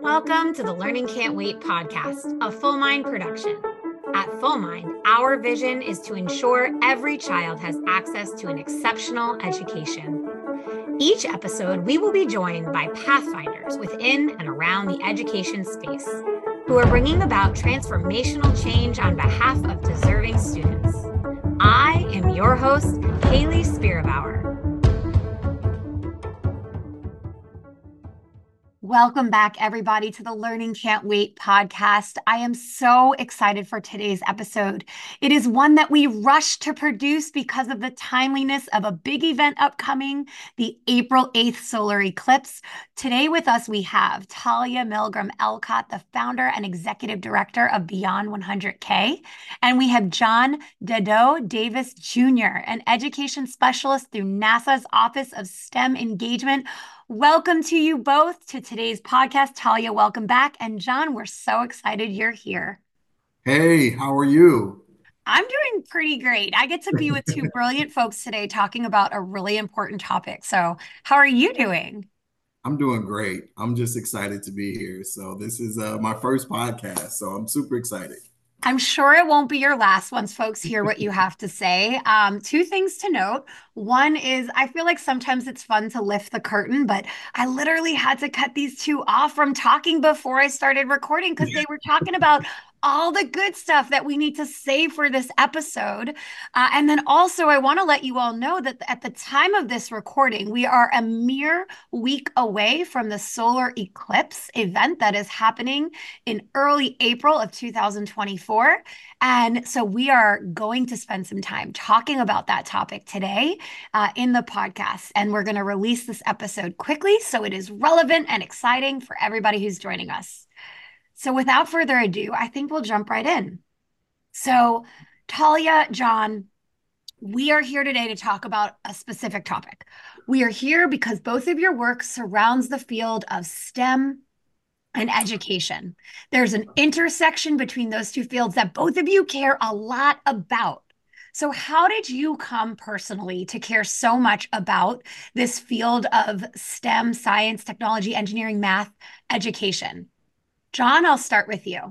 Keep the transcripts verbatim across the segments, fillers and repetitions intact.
Welcome to the Learning Can't Wait podcast, a Full Mind production. At Full Mind, our vision is to ensure every child has access to an exceptional education. Each episode, we will be joined by pathfinders within and around the education space who are bringing about transformational change on behalf of deserving students. I am your host, Haley Spierbauer. Welcome back, everybody, to the Learning Can't Wait podcast. I am so excited for today's episode. It is one that we rushed to produce because of the timeliness of a big event upcoming, the April eighth solar eclipse. Today with us, we have Talia Milgram-Elcott, the founder and executive director of Beyond one hundred K. And we have John Dedeaux Davis Junior, an education specialist through NASA's Office of STEM Engagement. Welcome to you both to today's podcast. Talia, welcome back. And John, we're so excited you're here. Hey, how are you? I'm doing pretty great. I get to be with two brilliant folks today talking about a really important topic. So how are you doing? I'm doing great. I'm just excited to be here. So this is uh, my first podcast, so I'm super excited. I'm sure it won't be your last once folks hear what you have to say. Um, two things to note. One is I feel like sometimes it's fun to lift the curtain, but I literally had to cut these two off from talking before I started recording because they were talking about all the good stuff that we need to save for this episode. Uh, and then also, I want to let you all know that at the time of this recording, we are a mere week away from the solar eclipse event that is happening in early April of two thousand twenty-four. And so we are going to spend some time talking about that topic today uh, in the podcast. And we're going to release this episode quickly so it is relevant and exciting for everybody who's joining us. So without further ado, I think we'll jump right in. So Talia, John, we are here today to talk about a specific topic. We are here because both of your work surrounds the field of STEM and education. There's an intersection between those two fields that both of you care a lot about. So how did you come personally to care so much about this field of STEM, science, technology, engineering, math, education? John, I'll start with you.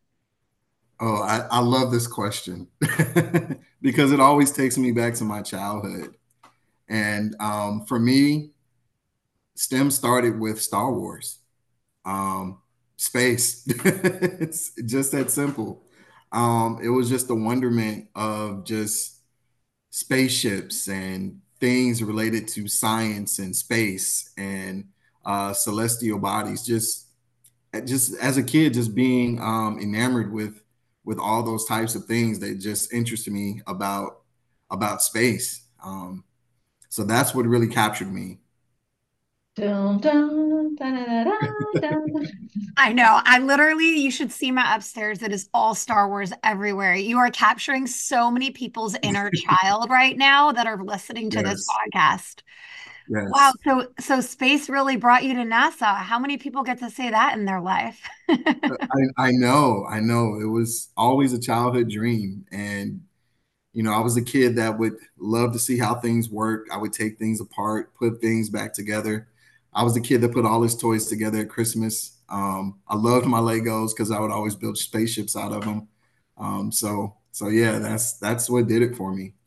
Oh, I, I love this question because it always takes me back to my childhood. And um, for me, STEM started with Star Wars, um, space. It's just that simple. Um, it was just the wonderment of just spaceships and things related to science and space and uh, celestial bodies. Just just as a kid, just being um, enamored with with all those types of things that just interested me about about space. Um, so that's what really captured me. Dun, dun, dun, dun, dun, dun. I know. I literally, you should see my upstairs. It is all Star Wars everywhere. You are capturing so many people's inner child right now that are listening to this Yes, podcast. Wow. yes. So, so space really brought you to NASA. How many people get to say that in their life? I, I know, I know. It was always a childhood dream. And, you know, I was a kid that would love to see how things work. I would take things apart, put things back together. I was the kid that put all his toys together at Christmas. Um, I loved my Legos because I would always build spaceships out of them. Um, so, so yeah, that's that's what did it for me.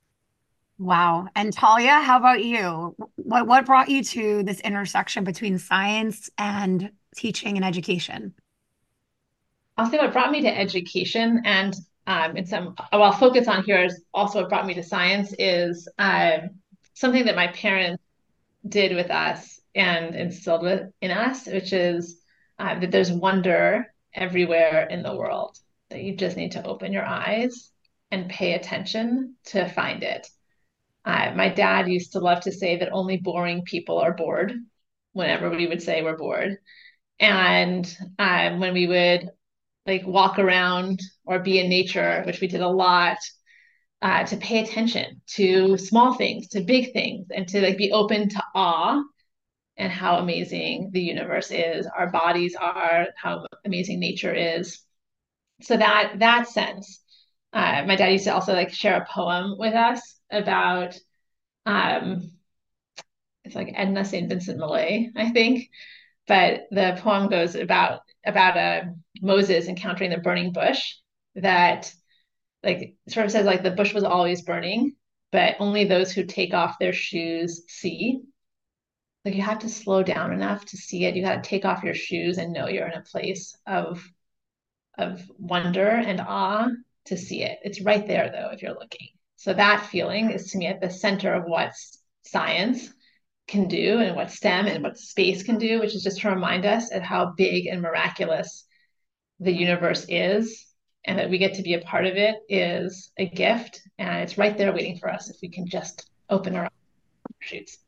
Wow. And Talia, how about you? What what brought you to this intersection between science and teaching and education? I'll say what brought me to education and um, in some, what I'll focus on here is also what brought me to science is um, something that my parents did with us and instilled with, in us, which is uh, that there's wonder everywhere in the world, that you just need to open your eyes and pay attention to find it. Uh, my dad used to love to say that only boring people are bored whenever we would say we're bored. And um, when we would like walk around or be in nature, which we did a lot, uh, to pay attention to small things, to big things, and to like be open to awe and how amazing the universe is, our bodies are, how amazing nature is. So that that sense, uh, my dad used to also like share a poem with us about um, it's like Edna Saint Vincent Millay, I think, but the poem goes about about uh, Moses encountering the burning bush that like sort of says like the bush was always burning, but only those who take off their shoes see. Like you have to slow down enough to see it. You got to take off your shoes and know you're in a place of of wonder and awe to see it. It's right there though if you're looking. So that feeling is to me at the center of what science can do and what STEM and what space can do, which is just to remind us of how big and miraculous the universe is and that we get to be a part of it is a gift. And it's right there waiting for us if we can just open our shoots.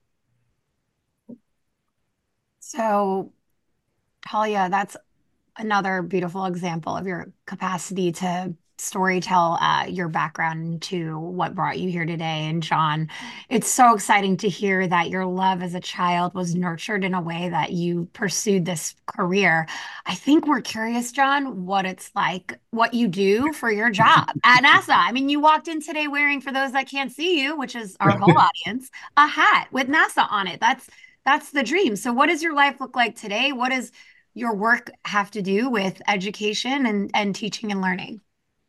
So, Talia, that's another beautiful example of your capacity to storytell uh, your background to what brought you here today. And John, it's so exciting to hear that your love as a child was nurtured in a way that you pursued this career. I think we're curious, John, what it's like, what you do for your job at NASA. I mean, you walked in today wearing, for those that can't see you, which is our whole audience, a hat with NASA on it. That's that's the dream. So what does your life look like today? What is your work have to do with education and, and teaching and learning?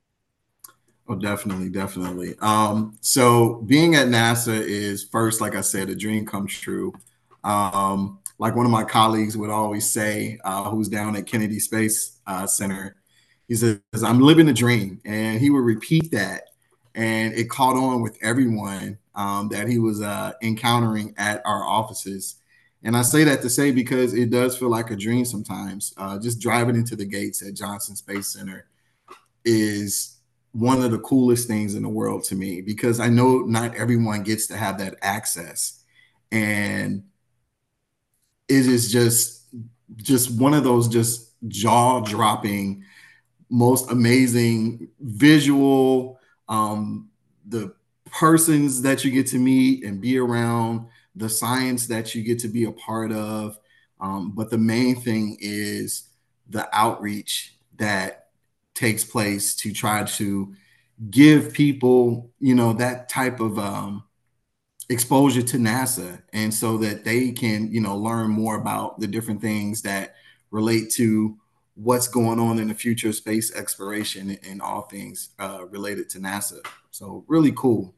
Oh, definitely, definitely. Um, so being at NASA is first, like I said, a dream come true. Um, like one of my colleagues would always say, uh, who's down at Kennedy Space uh, Center, he says, I'm living a dream. And he would repeat that. And it caught on with everyone um, that he was uh, encountering at our offices. And I say that to say because it does feel like a dream sometimes. Uh, just driving into the gates at Johnson Space Center is one of the coolest things in the world to me because I know not everyone gets to have that access. And it is just just one of those just jaw-dropping, most amazing visual, um, the persons that you get to meet and be around, the science that you get to be a part of. Um, but the main thing is the outreach that takes place to try to give people, you know, that type of um, exposure to NASA. And so that they can, you know, learn more about the different things that relate to what's going on in the future of space exploration and all things uh, related to NASA. So really cool.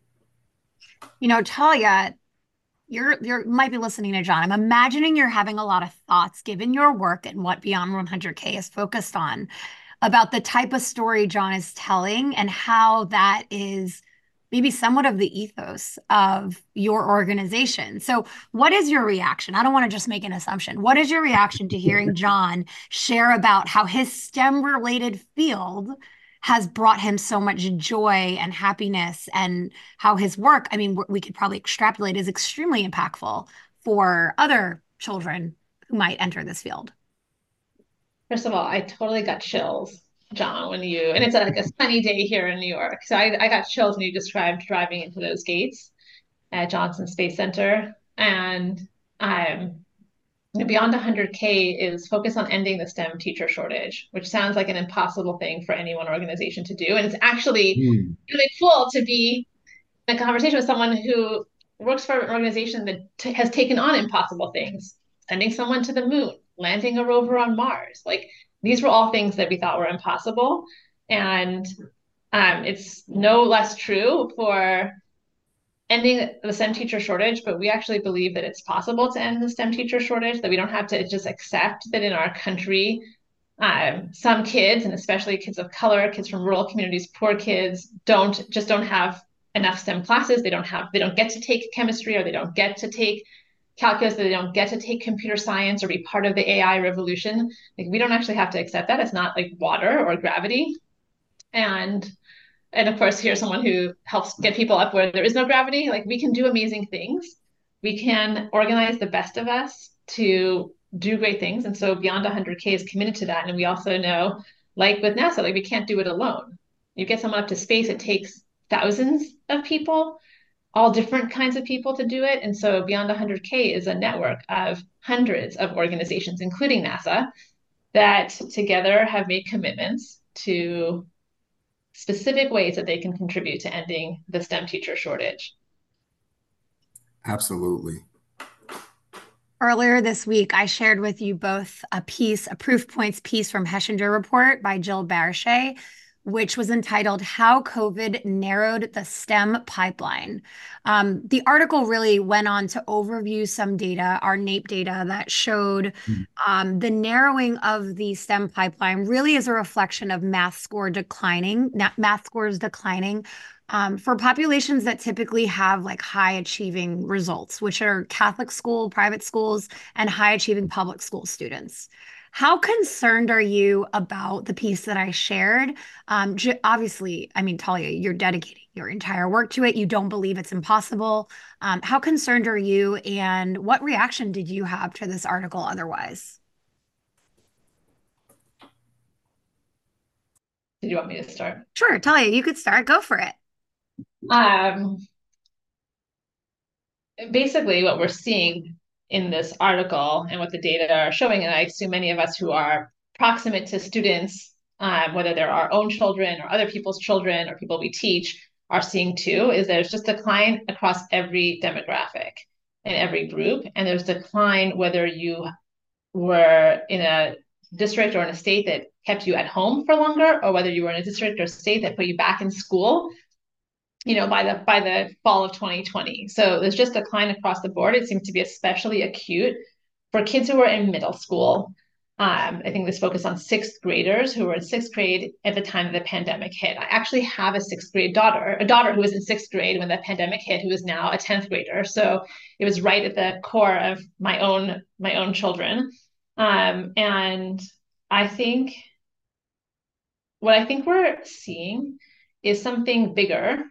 You know, Talia, you're you're might be listening to John. I'm imagining you're having a lot of thoughts given your work and what Beyond one hundred K is focused on about the type of story John is telling and how that is maybe somewhat of the ethos of your organization. So, what is your reaction? I don't want to just make an assumption. What is your reaction to hearing John share about how his STEM related field has brought him so much joy and happiness, and how his work, I mean, we could probably extrapolate, is extremely impactful for other children who might enter this field? First of all, I totally got chills, John, when you, and it's like a sunny day here in New York. So I, I got chills when you described driving into those gates at Johnson Space Center. And um, Beyond one hundred K is focused on ending the STEM teacher shortage, which sounds like an impossible thing for any one organization to do. And it's actually Mm. really cool to be in a conversation with someone who works for an organization that t- has taken on impossible things, sending someone to the moon, landing a rover on Mars. Like these were all things that we thought were impossible. And um, it's no less true for ending the STEM teacher shortage, but we actually believe that it's possible to end the STEM teacher shortage, that we don't have to just accept that in our country, um, some kids, and especially kids of color, kids from rural communities, poor kids, don't just don't have enough STEM classes. They don't have, they don't get to take chemistry, or they don't get to take calculus, they don't get to take computer science or be part of the A I revolution. Like we don't actually have to accept that. It's not like water or gravity. And and of course, here's someone who helps get people up where there is no gravity. Like we can do amazing things. We can organize the best of us to do great things. And so Beyond one hundred K is committed to that. And we also know, like with NASA, like we can't do it alone. You get someone up to space, it takes thousands of people, all different kinds of people to do it. And so Beyond one hundred K is a network of hundreds of organizations, including NASA, that together have made commitments to specific ways that they can contribute to ending the STEM teacher shortage. Absolutely. Earlier this week, I shared with you both a piece, a proof points piece from Hechinger Report by Jill Barshay, which was entitled How COVID Narrowed the STEM Pipeline. Um, the article really went on to overview some data, our NAEP data, that showed um, the narrowing of the STEM pipeline really is a reflection of math score declining, math scores declining um, for populations that typically have like high achieving results, which are Catholic school, private schools, and high achieving public school students. How concerned are you about the piece that I shared? Um, j- obviously, I mean, Talia, you're dedicating your entire work to it. You don't believe it's impossible. Um, how concerned are you, and what reaction did you have to this article otherwise? Did you want me to start? Sure, Talia, you could start. Go for it. Um, basically, what we're seeing in this article and what the data are showing, and I assume many of us who are proximate to students, um, whether they're our own children or other people's children or people we teach, are seeing too, is there's just decline across every demographic and every group. And there's decline whether you were in a district or in a state that kept you at home for longer, or whether you were in a district or state that put you back in school, you know, by the by the fall of twenty twenty. So there's just decline across the board. It seems to be especially acute for kids who are in middle school. Um, I think this focused on sixth graders who were in sixth grade at the time of the pandemic hit. I actually have a sixth grade daughter, a daughter who was in sixth grade when the pandemic hit, who is now a tenth grader. So it was right at the core of my own my own children. Um, and I think what I think we're seeing is something bigger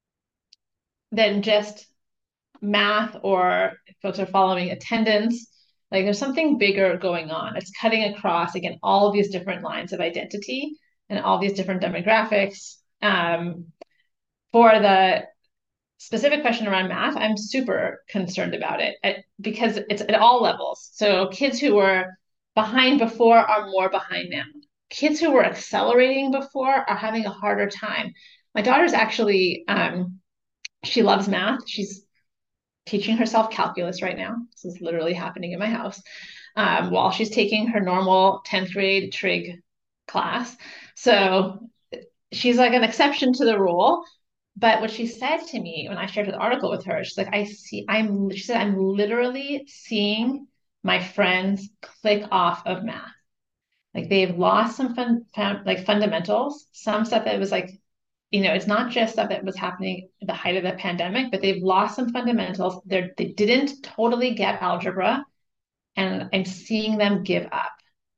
than just math, or if folks are following attendance. Like there's something bigger going on. It's cutting across, again, all of these different lines of identity and all these different demographics. Um, for the specific question around math, I'm super concerned about it at, because it's at all levels. So kids who were behind before are more behind now. Kids who were accelerating before are having a harder time. My daughter's actually, um, she loves math. She's teaching herself calculus right now. This is literally happening in my house um, while she's taking her normal tenth grade trig class. So she's like an exception to the rule. But what she said to me when I shared the article with her, she's like, I see, I'm, she said, I'm literally seeing my friends click off of math. Like they've lost some fun, fun like fundamentals, some stuff that was like, you know, it's not just stuff that was happening at the height of the pandemic, but they've lost some fundamentals. They're, they didn't totally get algebra, and I'm seeing them give up.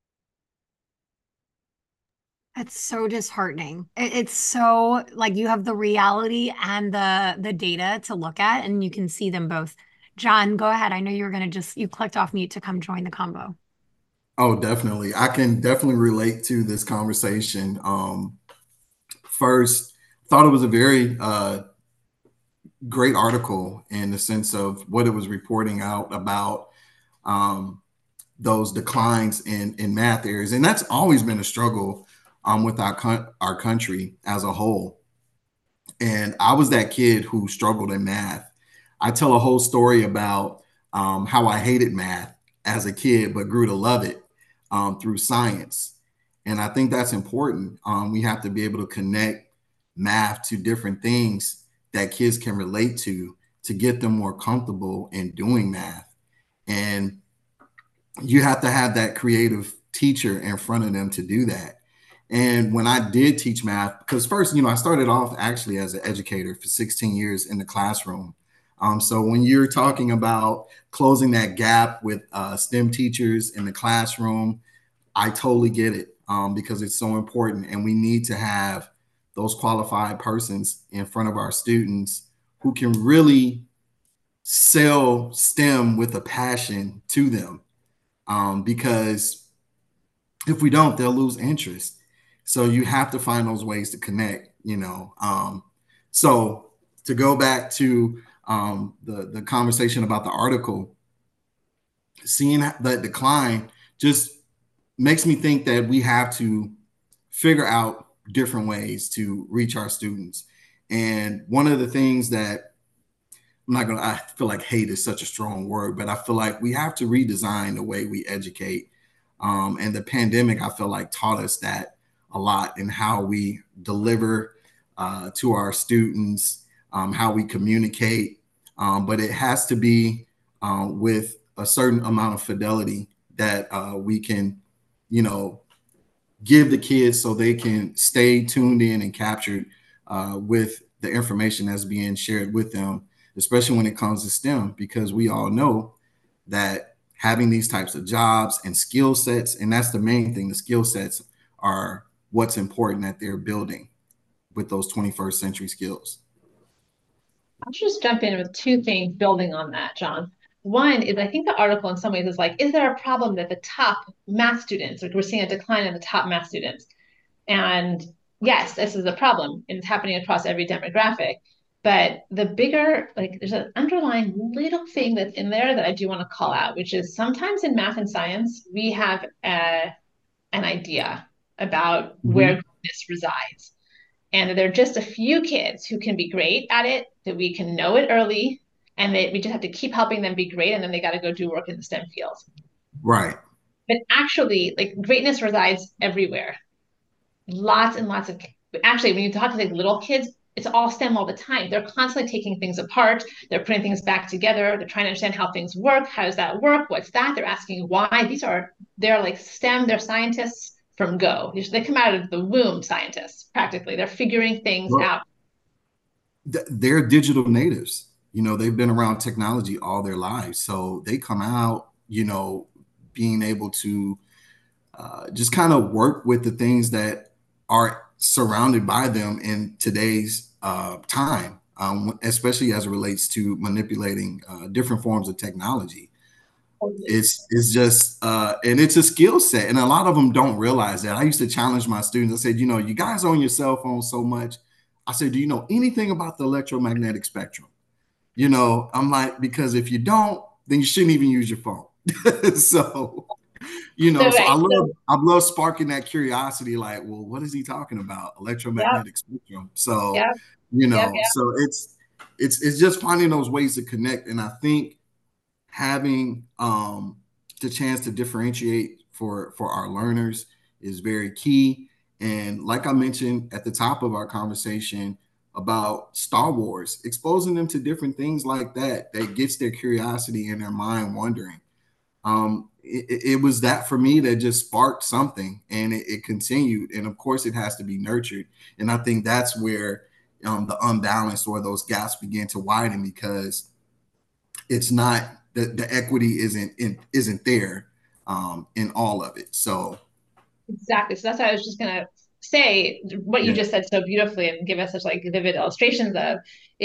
That's so disheartening. It, it's so like you have the reality and the the data to look at, and you can see them both. John, go ahead. I know you were gonna just you clicked off mute to come join the combo. Oh, definitely. I can definitely relate to this conversation. Um, first, thought it was a very uh, great article in the sense of what it was reporting out about um, those declines in in math areas, and that's always been a struggle um, with our our country as a whole. And I was that kid who struggled in math. I tell a whole story about um, how I hated math as a kid, but grew to love it um, through science. And I think that's important. Um, we have to be able to connect math to different things that kids can relate to to get them more comfortable in doing math. And you have to have that creative teacher in front of them to do that. And when I did teach math, because first, you know, I started off actually as an educator for sixteen years in the classroom. Um, so when you're talking about closing that gap with uh, STEM teachers in the classroom, I totally get it um, because it's so important. And we need to have those qualified persons in front of our students who can really sell STEM with a passion to them. Um, because if we don't, they'll lose interest. So you have to find those ways to connect, you know. Um, so to go back to um, the, the conversation about the article, seeing that decline just makes me think that we have to figure out different ways to reach our students. And one of the things that I'm not gonna, I feel like hate is such a strong word, but I feel like we have to redesign the way we educate. Um, and the pandemic, I feel like, taught us that a lot in how we deliver uh, to our students, um, how we communicate. Um, but it has to be um, with a certain amount of fidelity that uh, we can, you know, give the kids so they can stay tuned in and captured uh, with the information that's being shared with them, especially when it comes to STEM, because we all know that having these types of jobs and skill sets, and that's the main thing, the skill sets are what's important that they're building with those twenty-first century skills. I'll just jump in with two things building on that, John. One is I think the article in some ways is like, is there a problem that the top math students, like we're seeing a decline in the top math students? And yes, this is a problem and it's happening across every demographic. But the bigger, like there's an underlying little thing that's in there that I do want to call out, which is sometimes in math and science, we have a, an idea about where Mm-hmm. greatness resides. And there are just a few kids who can be great at it, that we can know it early, and that we just have to keep helping them be great, and then they got to go do work in the STEM fields. Right. But actually, like greatness resides everywhere. Lots and lots of actually, when you talk to like little kids, it's all STEM all the time. They're constantly taking things apart. They're putting things back together. They're trying to understand how things work. How does that work? What's that? They're asking why. These are they're like STEM. They're scientists from go. They come out of the womb scientists practically. They're figuring things Well, out. they're digital natives. You know, they've been around technology all their lives. So they come out, you know, being able to uh, just kind of work with the things that are surrounded by them in today's uh, time, um, especially as it relates to manipulating uh, different forms of technology. It's it's just uh, and it's a skill set, and a lot of them don't realize that. I used to challenge my students. I said, you know, you guys on your cell phone so much. I said, do you know anything about the electromagnetic spectrum? You know, I'm like, because if you don't, then you shouldn't even use your phone. So, you So know, so I right. love So I love sparking that curiosity, like, well, what is he talking about? yeah, Electromagnetic spectrum. So, yeah, you yeah, know, yeah. so it's it's it's just finding those ways to connect. And I think having um the chance to differentiate for for our learners is very key. And like I mentioned at the top of our conversation about Star Wars, exposing them to different things like that that gets their curiosity and their mind wondering. Um, it, it was that for me that just sparked something, and it, it continued. And of course, it has to be nurtured. And I think that's where um, the unbalanced or those gaps begin to widen, because it's not the, the equity isn't in, isn't there um, in all of it. So Exactly. So that's what I was just gonna say. What you yeah, just said so beautifully and give us such like vivid illustrations of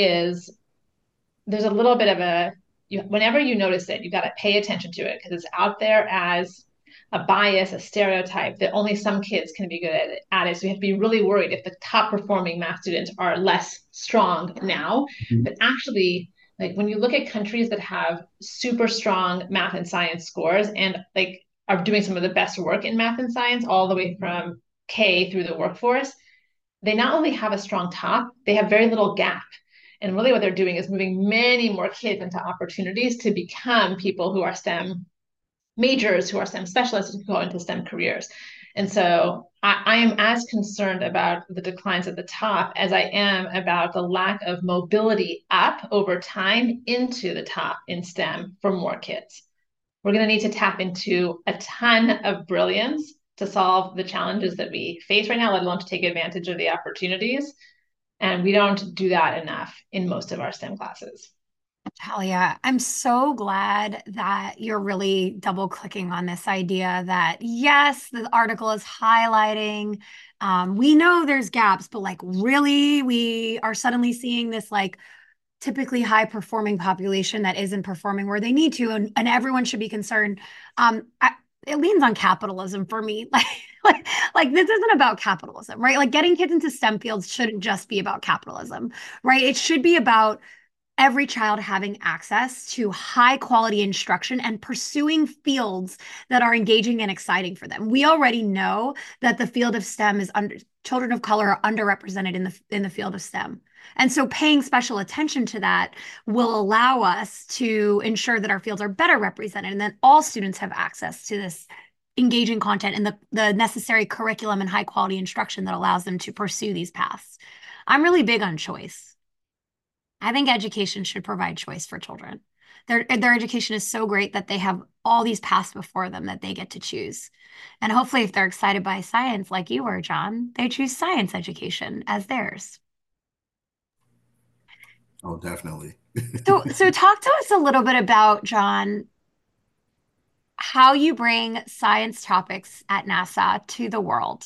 is there's a little bit of a you, whenever you notice it, you got to pay attention to it because it's out there as a bias, a stereotype that only some kids can be good at it, at it. So you have to be really worried if the top performing math students are less strong now. mm-hmm. But actually, like when you look at countries that have super strong math and science scores and like are doing some of the best work in math and science all the way from K through the workforce, they not only have a strong top, they have very little gap. And really, what they're doing is moving many more kids into opportunities to become people who are STEM majors, who are STEM specialists, who go into STEM careers. And so I, I am as concerned about the declines at the top as I am about the lack of mobility up over time into the top in STEM for more kids. We're going to need to tap into a ton of brilliance to solve the challenges that we face right now, let alone to take advantage of the opportunities. And we don't do that enough in most of our STEM classes. Hell yeah. I'm so glad that you're really double clicking on this idea that, yes, the article is highlighting. Um, we know there's gaps, but like, really, we are suddenly seeing this like typically high performing population that isn't performing where they need to, and, and everyone should be concerned. Um, I, it leans on capitalism for me. Like, like, like this isn't about capitalism, right? Like getting kids into STEM fields shouldn't just be about capitalism, right? It should be about every child having access to high quality instruction and pursuing fields that are engaging and exciting for them. We already know that the field of STEM is under children of color are underrepresented in the in the field of STEM. And so paying special attention to that will allow us to ensure that our fields are better represented and that all students have access to this engaging content and the, the necessary curriculum and high quality instruction that allows them to pursue these paths. I'm really big on choice. I think education should provide choice for children. Their, their education is so great that they have all these paths before them that they get to choose. And hopefully, if they're excited by science like you were, John, they choose science education as theirs. Oh, definitely. So, so talk to us a little bit about, John, how you bring science topics at NASA to the world.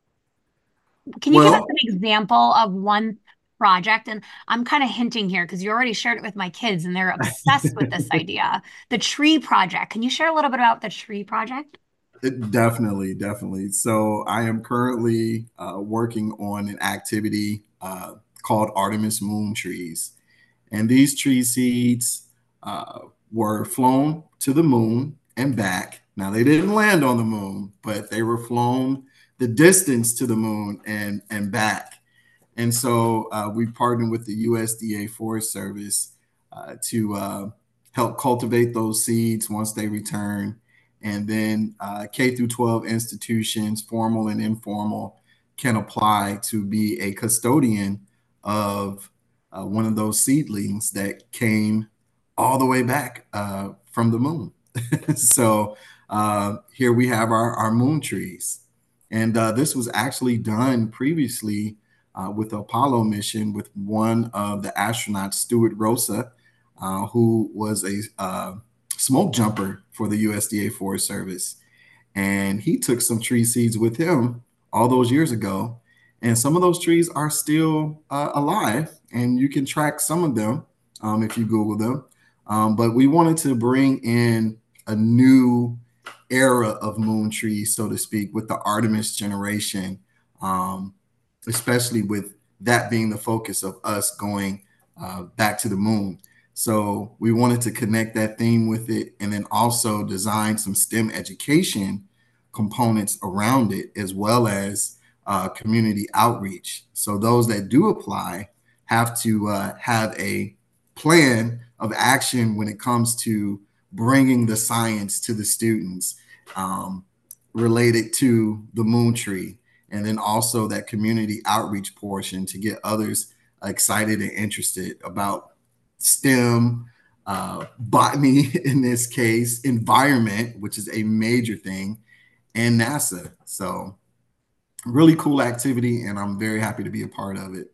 Can you give us Well, an example of one project? And I'm kind of hinting here because you already shared it with my kids and they're obsessed with this idea. The tree project. Can you share a little bit about the tree project? it- definitely, definitely. So I am currently uh, working on an activity uh, called Artemis Moon Trees. And these tree seeds uh, were flown to the moon and back. Now, they didn't land on the moon, but they were flown the distance to the moon and, and back. And so uh, we partnered with the U S D A Forest Service uh, to uh, help cultivate those seeds once they return. And then uh, K through twelve institutions, formal and informal, can apply to be a custodian of uh, one of those seedlings that came all the way back uh, from the moon. so uh, here we have our, our moon trees. And uh, this was actually done previously uh, with the Apollo mission with one of the astronauts, Stuart Rosa, uh, who was a uh, smoke jumper for the U S D A Forest Service. And he took some tree seeds with him all those years ago. And some of those trees are still uh, alive, and you can track some of them um, if you Google them. Um, but we wanted to bring in a new era of moon trees, so to speak, with the Artemis generation, um, especially with that being the focus of us going uh, back to the moon. So we wanted to connect that theme with it and then also design some STEM education components around it, as well as uh, community outreach. So those that do apply have to uh, have a plan of action when it comes to bringing the science to the students um, related to the moon tree, and then also that community outreach portion to get others excited and interested about STEM, uh, botany in this case, environment, which is a major thing, and NASA. So really cool activity, and I'm very happy to be a part of it.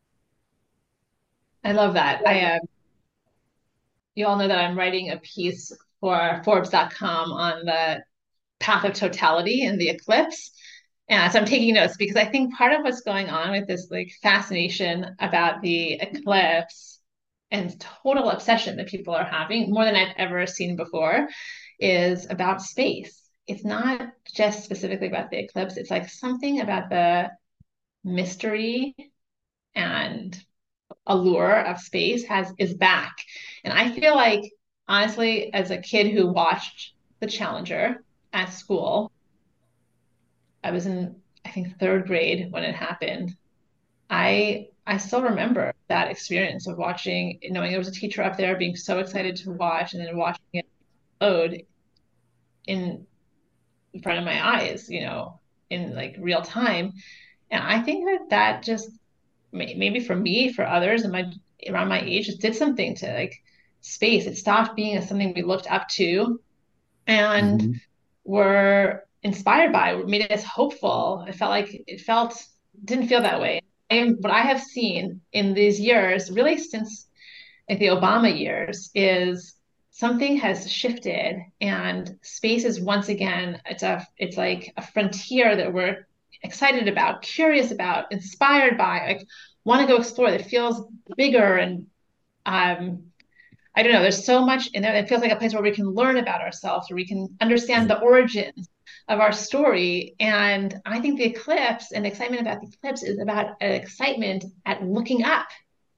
I love that. I uh, you all know that I'm writing a piece for Forbes dot com on the path of totality in the eclipse. And so I'm taking notes because I think part of what's going on with this like fascination about the eclipse and total obsession that people are having more than I've ever seen before is about space. It's not just specifically about the eclipse. It's like something about the mystery and allure of space has is back. And I feel like honestly, as a kid who watched the Challenger at school, I was in I think third grade when it happened. I I still remember that experience of watching, knowing there was a teacher up there, being so excited to watch, and then watching it explode in front of my eyes, you know, in like real time. And I think that that just maybe for me, for others and my around my age, just did something to like space. It stopped being a, something we looked up to and Mhm. were inspired by, made us hopeful. It felt like it felt didn't feel that way. And what I have seen in these years, really since like the Obama years, is something has shifted and space is once again it's a it's like a frontier that we're excited about, curious about, inspired by, like want to go explore that feels bigger and um I don't know, there's so much in there. It feels like a place where we can learn about ourselves, where we can understand the origins of our story. And I think the eclipse and excitement about the eclipse is about an excitement at looking up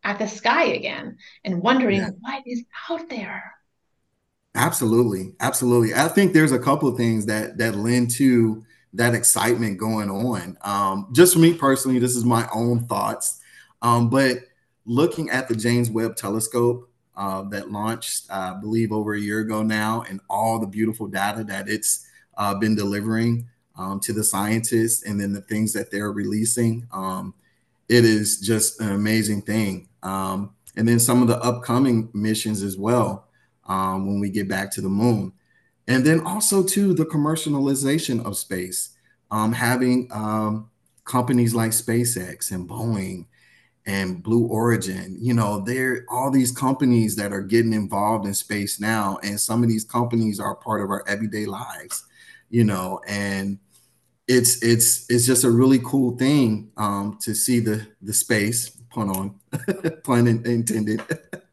at the sky again and wondering Yeah. what is out there. Absolutely. Absolutely. I think there's a couple of things that that lend to that excitement going on. Um, just for me personally, this is my own thoughts. Um, but looking at the James Webb Telescope uh, that launched, uh, I believe, over a year ago now, and all the beautiful data that it's uh, been delivering um, to the scientists, and then the things that they're releasing, um, it is just an amazing thing. Um, and then some of the upcoming missions as well, um, when we get back to the moon. And then also too, the commercialization of space, um, having um, companies like SpaceX and Boeing and Blue Origin, you know, there all these companies that are getting involved in space now. And some of these companies are part of our everyday lives, you know, and it's it's it's just a really cool thing um, to see the the space, pun on pun intended,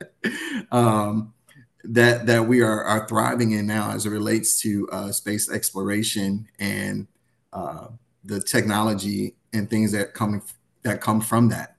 um, that that we are are thriving in now as it relates to uh, space exploration and uh, the technology and things that come that come from that.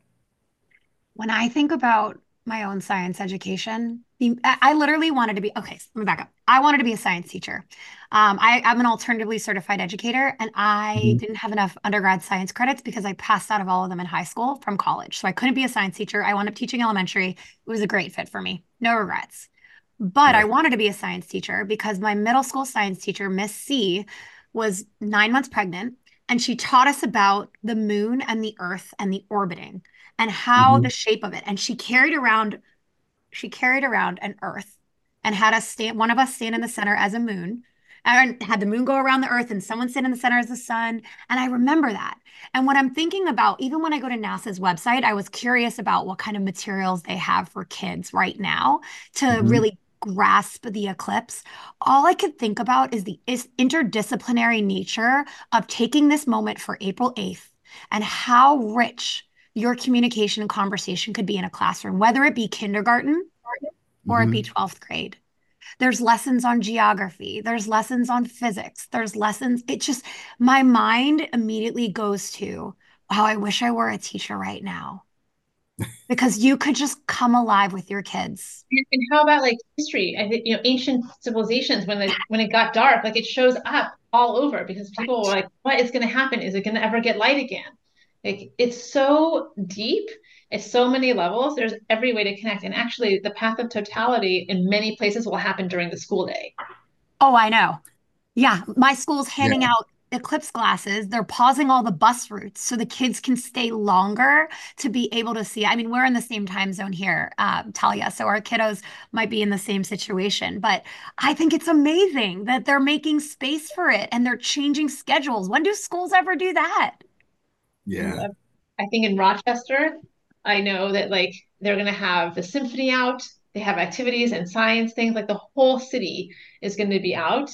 When I think about my own science education, the- I I literally wanted to be, okay, so let me back up. I wanted to be a science teacher. Um, I, I'm an alternatively certified educator, and I Mhm. didn't have enough undergrad science credits because I passed out of all of them in high school from college. So I couldn't be a science teacher. I wound up teaching elementary. It was a great fit for me. No regrets. But I Right. wanted to be a science teacher because my middle school science teacher, Miss C, was nine months pregnant, and she taught us about the moon and the earth and the orbiting and how the Mhm. shape of it. And she carried around, she carried around an earth and had us stand, one of us stand in the center as a moon, and had the moon go around the earth and someone stand in the center as the sun. And I remember that. And when I'm thinking about, even when I go to NASA's website, I was curious about what kind of materials they have for kids right now to Mhm. really grasp the eclipse. All I could think about is the is interdisciplinary nature of taking this moment for April eighth and how rich your communication and conversation could be in a classroom, whether it be kindergarten or it be Mhm. twelfth grade. There's lessons on geography, there's lessons on physics, there's lessons. It just, my mind immediately goes to, wow, I wish I were a teacher right now because you could just come alive with your kids. And, and how about like history? I think, you know, ancient civilizations, when the when it got dark, like it shows up all over because people were Right. like, what is going to happen? Is it going to ever get light again? Like it's so deep. It's so many levels. There's every way to connect. And actually, the path of totality in many places will happen during the school day. Oh, I know. Yeah, my school's handing Yeah. out eclipse glasses. They're pausing all the bus routes so the kids can stay longer to be able to see. I mean, we're in the same time zone here, um, Talia, so our kiddos might be in the same situation. But I think it's amazing that they're making space for it and they're changing schedules. When do schools ever do that? Yeah. I think in Rochester, I know that like they're going to have the symphony out. They have activities and science things. Like the whole city is going to be out.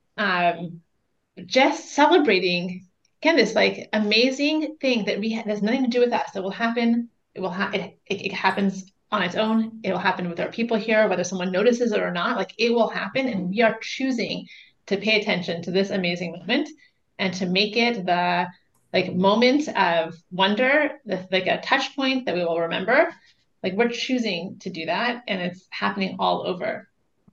Um, just celebrating again this like amazing thing that we ha- has nothing to do with us that will happen. It will ha- it, it, it happens on its own. It will happen with our people here, whether someone notices it or not. Like it will happen, and we are choosing to pay attention to this amazing moment and to make it the like moment of wonder, the, like a touch point that we will remember. Like we're choosing to do that, and it's happening all over.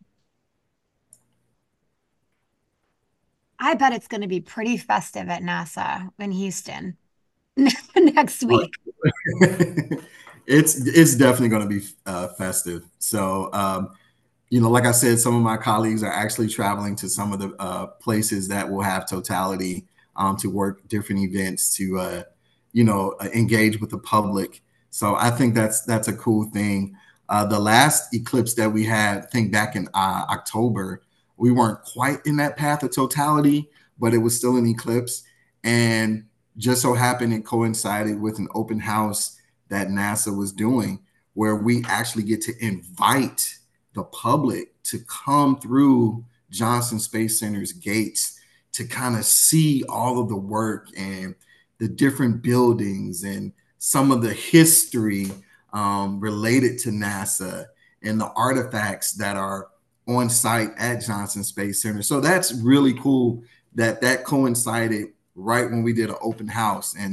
I bet it's going to be pretty festive at NASA in Houston next Oh, week. it's it's definitely going to be uh, festive. So um, you know, like I said, some of my colleagues are actually traveling to some of the uh, places that will have totality um, to work different events to, uh, you know, uh, engage with the public. So I think that's that's a cool thing. Uh, the last eclipse that we had, I think back in uh, October, we weren't quite in that path of totality, but it was still an eclipse. And just so happened it coincided with an open house that NASA was doing, where we actually get to invite the public to come through Johnson Space Center's gates to kind of see all of the work and the different buildings and some of the history um, related to NASA and the artifacts that are on site at Johnson Space Center. So that's really cool that that coincided right when we did an open house. And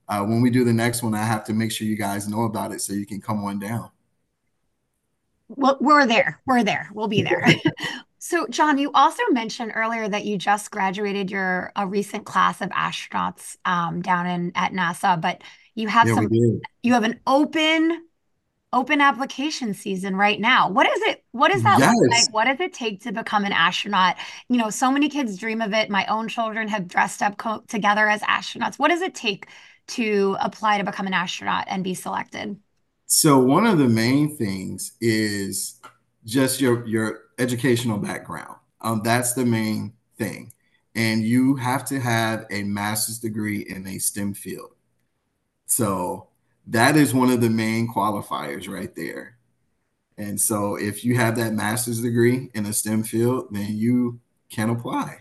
uh, when we do the next one, I have to make sure you guys know about it so you can come on down. Well, we're there. We're there. We'll be there. So, John, you also mentioned earlier that you just graduated your a recent class of astronauts um, down in at NASA, but you have Yeah, we some did. you have an open open application season right now. What is it? What does that look Yes. like? What does it take to become an astronaut? You know, so many kids dream of it. My own children have dressed up co together as astronauts. What does it take to apply to become an astronaut and be selected? So one of the main things is just your your educational background. Um, that's the main thing, and you have to have a master's degree in a STEM field. So that is one of the main qualifiers right there. And so if you have that master's degree in a STEM field, then you can apply.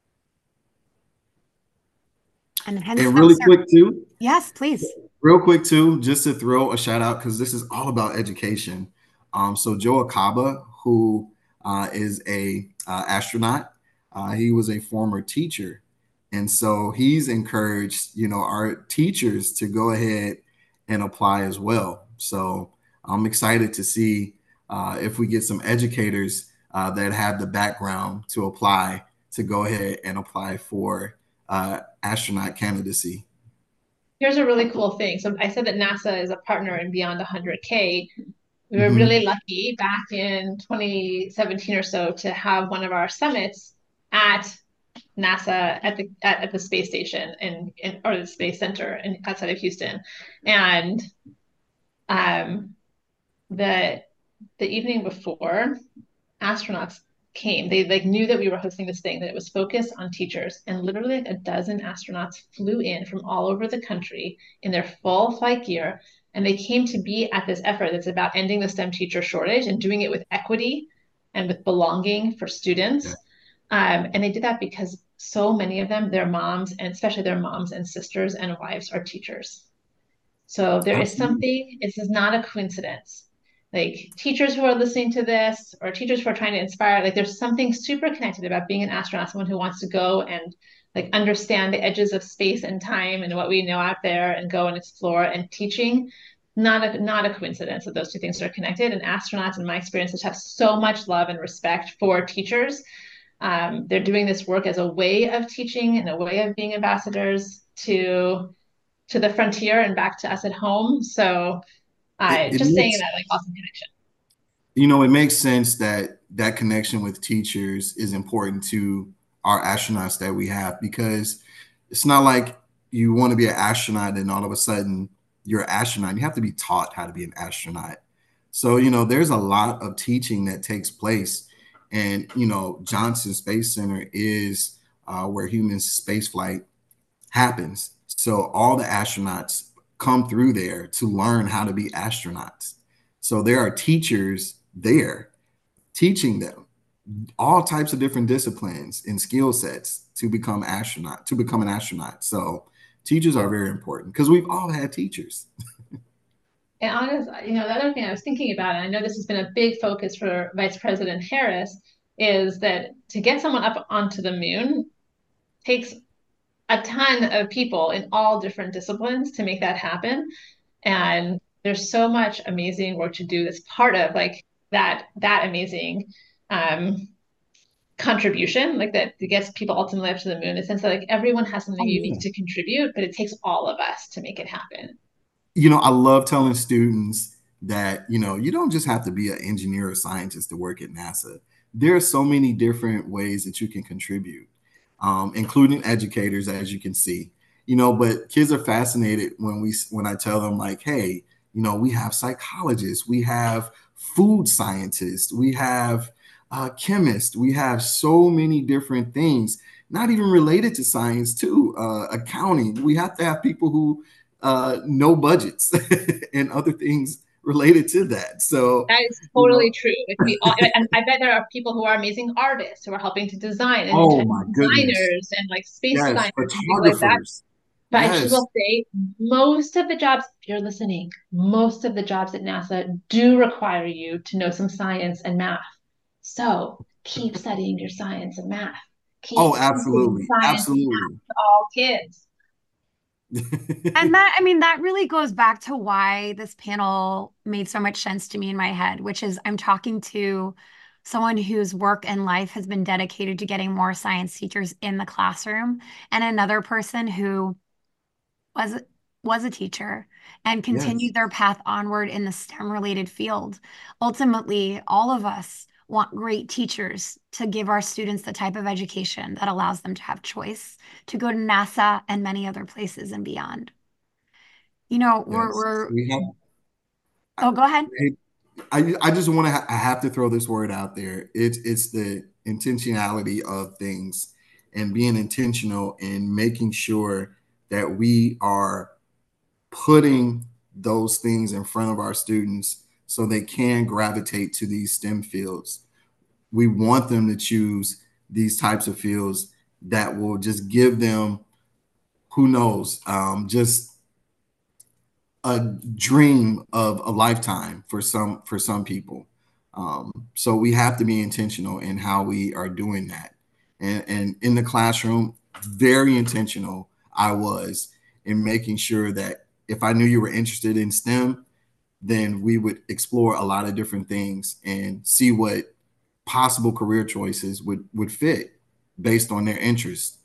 And hence And really that's your, quick too, yes, please. real quick too, just to throw a shout out because this is all about education. Um, so Joe Akaba, who uh, is a uh, astronaut, uh, he was a former teacher, and so he's encouraged, you know, our teachers to go ahead and apply as well. So I'm excited to see uh, if we get some educators uh, that have the background to apply to go ahead and apply for uh, astronaut candidacy. Here's a really cool thing. So I said that NASA is a partner in Beyond one hundred K. We were Mm-hmm. really lucky back in twenty seventeen or so to have one of our summits at NASA at the at, at the space station in, in or the space center in, outside of Houston, and um, the the evening before, astronauts came. They like knew that we were hosting this thing, that it was focused on teachers, and literally like a dozen astronauts flew in from all over the country in their full flight gear, and they came to be at this effort that's about ending the STEM teacher shortage and doing it with equity and with belonging for Yeah. students. Um, and they did that because so many of them, their moms, and especially their moms and sisters and wives, are teachers. So there is Absolutely. something, this is not a coincidence. Like teachers who are listening to this or teachers who are trying to inspire, like there's something super connected about being an astronaut, someone who wants to go and like understand the edges of space and time and what we know out there and go and explore, and teaching. Not a not a coincidence that those two things are connected. And astronauts, in my experience, just have so much love and respect for teachers. Um, they're doing this work as a way of teaching and a way of being ambassadors to to the frontier and back to us at home. So It, I it just saying makes, that like awesome connection. you know, it makes sense that that connection with teachers is important to our astronauts that we have, because it's not like you want to be an astronaut and all of a sudden you're an astronaut. You have to be taught how to be an astronaut. So, you know, there's a lot of teaching that takes place. And, you know, Johnson Space Center is uh, where human spaceflight happens. So all the astronauts come through there to learn how to be astronauts. So there are teachers there teaching them all types of different disciplines and skill sets to become astronaut, to become an astronaut. So teachers are very important because we've all had teachers. And honestly, you know, the other thing I was thinking about, and I know this has been a big focus for Vice President Harris, is that to get someone up onto the moon takes a ton of people in all different disciplines to make that happen. And there's so much amazing work to do that's part of like that that amazing um, contribution, like that, that gets people ultimately up to the moon, in the sense that like everyone has something Oh, unique yeah. to contribute, but it takes all of us to make it happen. You know, I love telling students that, you know, you don't just have to be an engineer or scientist to work at NASA. There are so many different ways that you can contribute, um, including educators, as you can see. You know, but kids are fascinated when we when I tell them like, hey, you know, we have psychologists, we have food scientists, we have uh, chemists, we have so many different things, not even related to science, too. Uh, accounting, we have to have people who uh, no budgets and other things related to that. So, That is you totally know, true. Like we all, and I bet there are people who are amazing artists who are helping to design, and oh interior my goodness. designers and like space Yes, designers and things like that. photographers. But I just Yes. will say, most of the jobs, if you're listening, most of the jobs at NASA do require you to know some science and math. So keep studying your science and math. Keep Oh, teaching absolutely. science and Absolutely. math to all kids. And that, I mean, that really goes back to why this panel made so much sense to me in my head, which is I'm talking to someone whose work and life has been dedicated to getting more science teachers in the classroom, and another person who was was a teacher and Yes. continued their path onward in the STEM related field. Ultimately, all of us want great teachers to give our students the type of education that allows them to have choice to go to NASA and many other places and beyond. You know, we're Yes. we're We have. oh, go ahead. I I just want to. Ha- I have to throw this word out there. It's it's the intentionality of things and being intentional in making sure that we are putting those things in front of our students so they can gravitate to these STEM fields. We want them to choose these types of fields that will just give them, who knows, um, just a dream of a lifetime for some for some people. Um, so we have to be intentional in how we are doing that. And, and in the classroom, very intentional I was in making sure that if I knew you were interested in STEM, then we would explore a lot of different things and see what possible career choices would would fit based on their interests.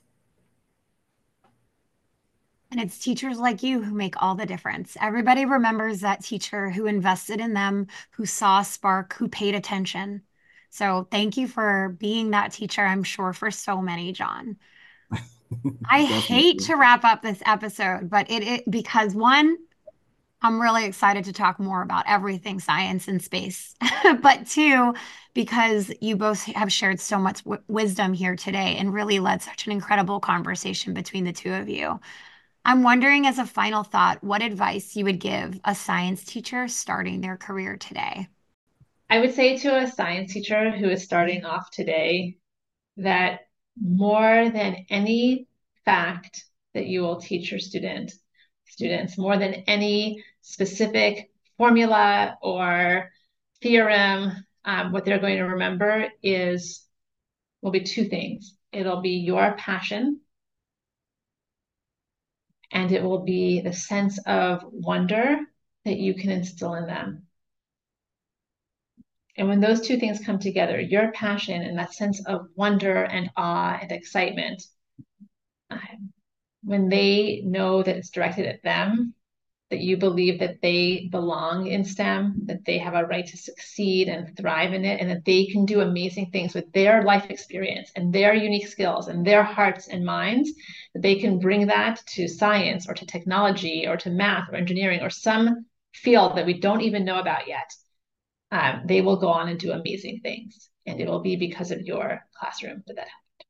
And it's teachers like you who make all the difference. Everybody remembers that teacher who invested in them, who saw a spark, who paid attention. So thank you for being that teacher, I'm sure, for so many, John. I hate Definitely. to wrap up this episode, but it, it because one, I'm really excited to talk more about everything science and space. But two, because you both have shared so much w wisdom here today and really led such an incredible conversation between the two of you. I'm wondering, as a final thought, what advice you would give a science teacher starting their career today? I would say to a science teacher who is starting off today that more than any fact that you will teach your student students, more than any specific formula or theorem, um, what they're going to remember is will be two things. It'll be your passion and it will be the sense of wonder that you can instill in them. And when those two things come together, your passion and that sense of wonder and awe and excitement, um, when they know that it's directed at them, that you believe that they belong in STEM, that they have a right to succeed and thrive in it, and that they can do amazing things with their life experience and their unique skills and their hearts and minds, that they can bring that to science or to technology or to math or engineering or some field that we don't even know about yet. Um, they will go on and do amazing things. And it will be because of your classroom that that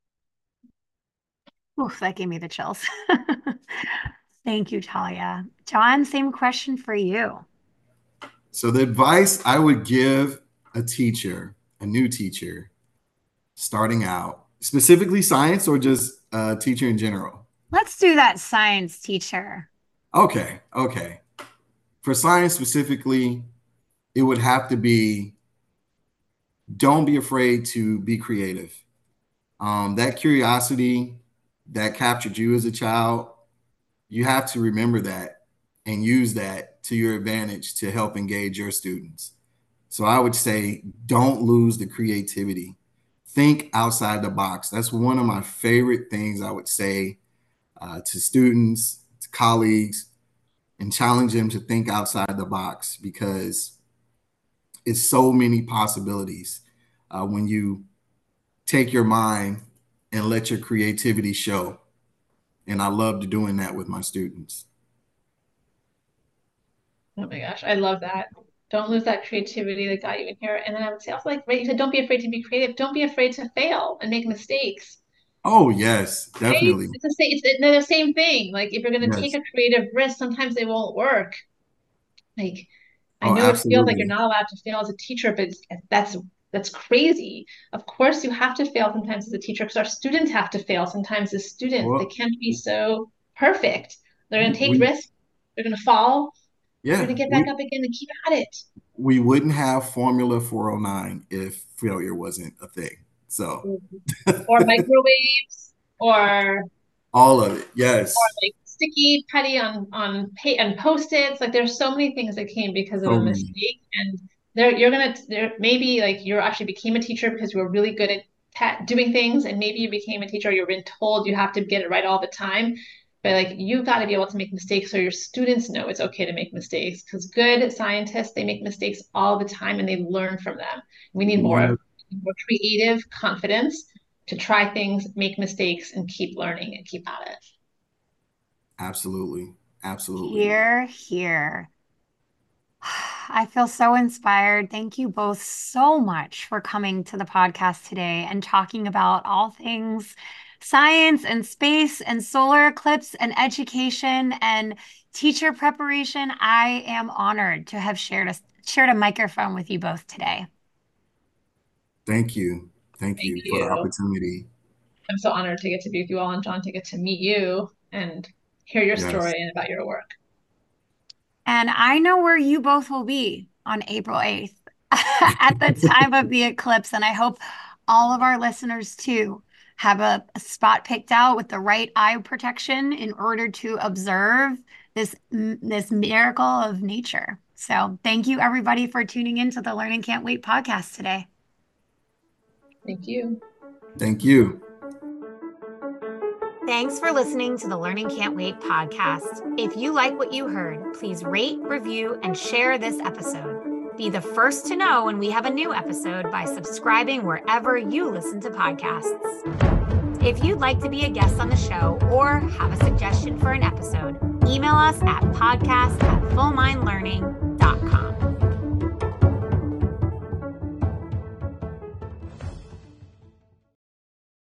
Oof, that gave me the chills. Thank you, Talia. John, same question for you. So the advice I would give a teacher, a new teacher, starting out, specifically science or just a teacher in general? Let's do that science teacher. Okay, okay. For science specifically, it would have to be don't be afraid to be creative. Um, that curiosity that captured you as a child, you have to remember that and use that to your advantage to help engage your students. So I would say don't lose the creativity. Think outside the box. That's one of my favorite things I would say uh, to students, to colleagues, and challenge them to think outside the box because it's so many possibilities uh, when you take your mind and let your creativity show. And I loved doing that with my students. Oh my gosh, I love that. Don't lose that creativity that got you in here. And then I would say also like, right, you said don't be afraid to be creative. Don't be afraid to fail and make mistakes. Oh, yes, Right? definitely. It's the same, it's they're the same thing. Like if you're gonna take Yes. a creative risk, sometimes they won't work. Like I Oh, know it feels like you're absolutely. not allowed to fail as a teacher, but it's, that's that's crazy. Of course, you have to fail sometimes as a teacher because our students have to fail sometimes as students. They Well, can't be so perfect. They're gonna take we, risks. They're gonna fall. They're yeah, gonna get back we, up again and keep at it. we wouldn't have Formula four oh nine if failure wasn't a thing. So Or microwaves, or all of it. or Yes. like sticky putty on on pay and post-its. Like there's so many things that came because of So a many. mistake. And there you're gonna there maybe like you actually became a teacher because you were really good at ta- doing things, and maybe you became a teacher, you've been told you have to get it right all the time. But like you've got to be able to make mistakes so your students know it's okay to make mistakes, because good scientists, they make mistakes all the time and they learn from them. We need more One of of more creative confidence to try things, make mistakes, and keep learning and keep at it. Absolutely. Absolutely. Here, here. I feel so inspired. Thank you both so much for coming to the podcast today and talking about all things science and space and solar eclipse and education and teacher preparation. I am honored to have shared a shared a microphone with you both today. Thank you. Thank Thank you for the you. opportunity. I'm so honored to get to be with you all, and John, to get to meet you and hear your Yes. story and about your work. And I know where you both will be on April eighth at the time of the eclipse. And I hope all of our listeners too have a, a spot picked out with the right eye protection in order to observe this, this miracle of nature. So thank you everybody for tuning in to the Learning Can't Wait podcast today. Thank you. Thank you. Thanks for listening to the Learning Can't Wait podcast. If you like what you heard, please rate, review, and share this episode. Be the first to know when we have a new episode by subscribing wherever you listen to podcasts. If you'd like to be a guest on the show or have a suggestion for an episode, email us at podcast at full mind learning dot com.